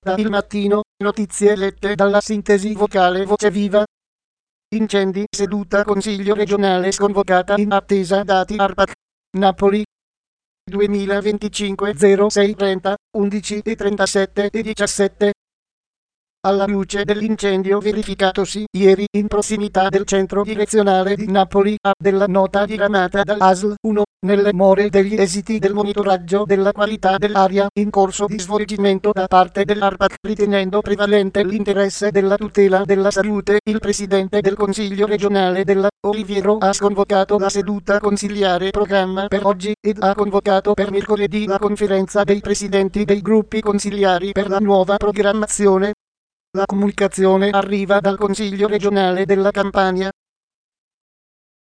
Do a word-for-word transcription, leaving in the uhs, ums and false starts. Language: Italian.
Da Il Mattino, notizie lette dalla sintesi vocale Voce Viva. Incendi, seduta Consiglio regionale sconvocata in attesa dati ARPAC. Napoli. duemilaventicinque zero sei trenta, undici e trentasette e diciassette. Alla luce dell'incendio verificatosi ieri in prossimità del centro direzionale di Napoli, a della nota diramata dall'A S L uno, nelle more degli esiti del monitoraggio della qualità dell'aria in corso di svolgimento da parte dell'ARPAC, ritenendo prevalente l'interesse della tutela della salute, il presidente del Consiglio regionale della Oliviero ha sconvocato la seduta consiliare programma per oggi ed ha convocato per mercoledì la conferenza dei presidenti dei gruppi consiliari per la nuova programmazione. La comunicazione arriva dal Consiglio regionale della Campania.